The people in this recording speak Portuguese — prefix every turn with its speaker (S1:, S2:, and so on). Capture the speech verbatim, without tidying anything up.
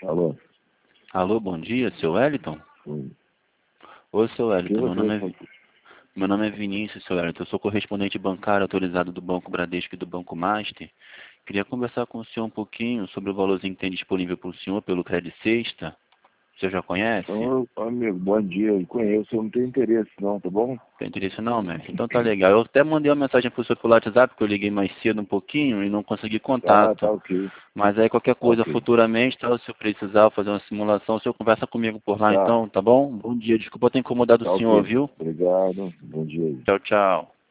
S1: Alô?
S2: Alô, bom dia, seu Wellington?
S1: Sim.
S2: Oi, seu Wellington, meu
S1: Eu
S2: nome é,
S1: vou-
S2: meu nome é Vinícius, seu Wellington, eu sou correspondente bancário autorizado do Banco Bradesco e do Banco Master. Queria conversar com o senhor um pouquinho sobre o valorzinho que tem disponível para o senhor pelo Crédito Sexta. O senhor já conhece?
S1: Ô, amigo, bom dia. Eu conheço, eu não tenho interesse não, tá bom?
S2: Tem interesse não, mestre? Então tá legal. Eu até mandei uma mensagem pro senhor pelo WhatsApp, porque eu liguei mais cedo um pouquinho e não consegui
S1: Ah,
S2: contato.
S1: tá ok.
S2: Mas aí qualquer
S1: Tá
S2: coisa
S1: ok.
S2: futuramente, tá, se eu precisar fazer uma simulação, o senhor conversa comigo por lá
S1: Tá,
S2: então, tá bom? Bom dia, desculpa ter incomodado o
S1: tá
S2: senhor,
S1: ok.
S2: viu?
S1: Obrigado. Bom dia aí.
S2: Tchau, tchau.